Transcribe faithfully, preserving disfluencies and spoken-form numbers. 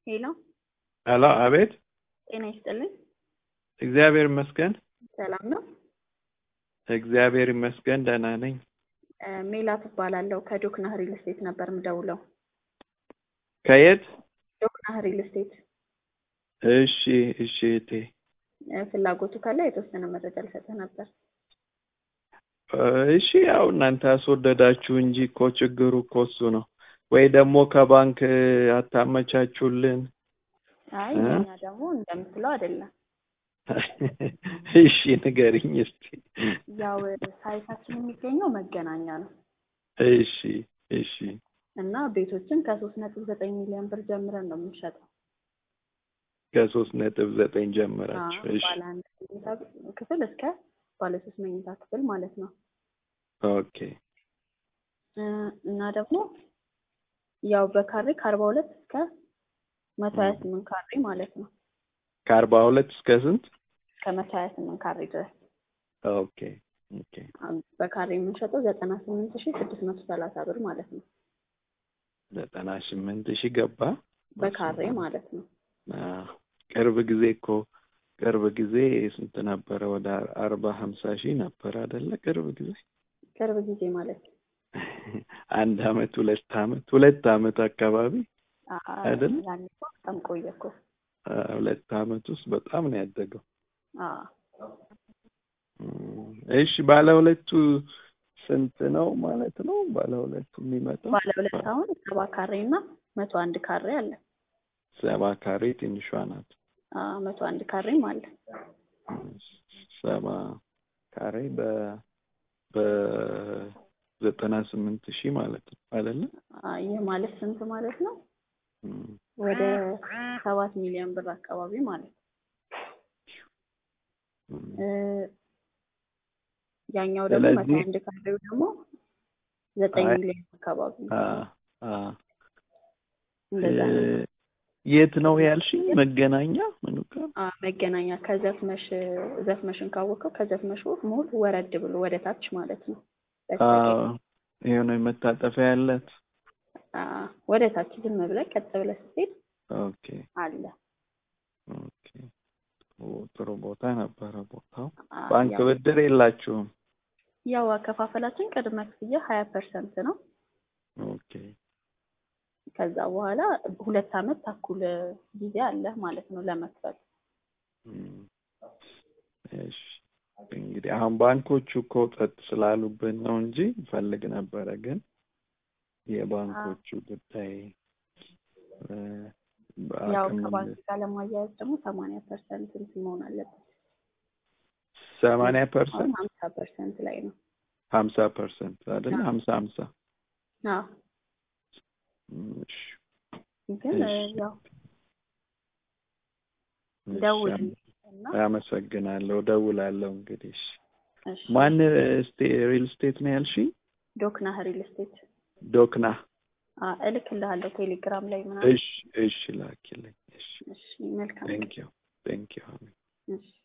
ሄሎ ሄሎ አቤት ጤና ይስጥልኝ እግዚአብሔር ይመስገን ሰላም ነው እግዚአብሔር ይመስገን ደህና ነኝ ሜላት እባላለሁ ከዶክና ሪል ስቴት ነበር ምደውለው ከየት ዶክና ሪል ስቴት እሺ እሺ እቴ ፍላጎቱ ካለ የተወሰነ መረጃ ልሰጥህ ነበር እሺ ያው እናንተ አስወደዳችሁ እንጂ እኮ ችግሩ እኮ እሱ ነው ወይ ደግሞ ከባንክ አታመቻቹልን አይ እኛ ደግሞ እንደምትለው አይደለም እሺ ንገሪኝ እስቲ ያው ሳይታችን የሚገኘው መገናኛ ነው እሺ እሺ እና ቤቶችን ከ3 ነጥብ ዘጠኝ ሚሊዮን ብር ጀምረን ነው የምንሸጠው ከ3 ነጥብ ዘጠኝ ጀምራችሁ እሺ ባለ አንድ መኝታ ክፍል እስከ ባለ ሶስት መኝታ ክፍል ማለት ነው ኦኬ እና ደግሞ ያው በካሬ ከ42 እስከ መቶ ሃያ ስምንት ካሬ ማለት ነው ከ42 እስከ ስንት ከመቶ ሃያ ስምንት ካሬ ድረስ ኦኬ ኦኬ በካሬ የምንሸጠው ዘጠና ስምንት ሺህ ስድስት መቶ ሰላሳ ብር ማለት ነው ዘጠና ስምንት ሺህ ገባ በካሬ ማለት ነው ቅርብ ጊዜ እኮ ቅርብ ጊዜ ስንት ነበር ወደ አርባ ሃምሳ ሺህ ነበር አይደለ ቅርብ ጊዜ ቅርብ ጊዜ ማለት አንድ አመት ሁለት አመት ሁለት አመት አካባቢ አይደል ያኔ በጣም ቆየኩ ሁለት አመት ውስጥ በጣም ነው ያደገው አዎ እሺ ባለ ሁለቱ ስንት ነው ማለት ነው ባለ ሁለቱ የሚመጣው ባለ ሁለት አሁን ሰባ ካሬ እና መቶ አንድ ካሬ አለ ሰባ ካሬ ትንሿ ናት አዎ መቶ አንድ ካሬ ማለት ሰባ ካሬ በ በ ዘጠና ስምንት ሺህ ማለት ነው አይደለ አይ ይሄ ማለት ስንት ማለት ነው ወደ ሰባት ሚሊዮን ብር አካባቢ ማለት እ ያኛው ደግሞ መቶ አንድ ካሬው ደግሞ ዘጠኝ ሚሊዮን አካባቢ አ አ የት ነው ያልሽኝ መገናኛ ምን ነው አ መገናኛ ከዘፍመሽ ዘፍመሽን ካወቀው ከዘፍመሽ ሞል ወረድ ብሎ ወደ ታች ማለት ነው አ የሆነ መታጠፊያ ያለት አ ወደ ታች ዝም ብለህ ቀጥ ብለህ ስትሄድ ኦኬ አለ ኦኬ ጥሩ ቦታ ነበር ቦታው ባንክ ብድር የላችሁም ያው አከፋፈላችን ቅድመ ክፍያ ሃያ ፐርሰንት ነው ኦኬ ከዛ በኋላ ሁለት አመት ተኩል ጊዜ አለ ማለት ነው ለመክፈል እሺ እንግዲህ አሁን ባንኮቹ እኮ ጸጥ ስላሉብን ነው እንጂ ፈልግ ነበር ግን የባንኮቹ ጉዳይ ያው ከባንክ ጋር ለማያያዝ ደግሞ ሰማንያ ፐርሰንት እንትን አለበት ሰማንያ ፐርሰንት ሃምሳ ፐርሰንት ላይ ነው ሃምሳ ፐርሰንት አይደል ሃምሳ ሃምሳ አዎ እሺ ግን ያው ደውል አመሰግናለሁ ደውላለሁ እንግዲህ ማን ሪል ስቴት ነው ያልሽኝ ዶክና ሪል ስቴት ዶክና አ እልክልሃለሁ ቴሌግራም ላይ ምናምን እሺ እሺ ላኪልኝ እሺ እሺ መልካም ቴንክ ዩ ቴንክ ዩ እሺ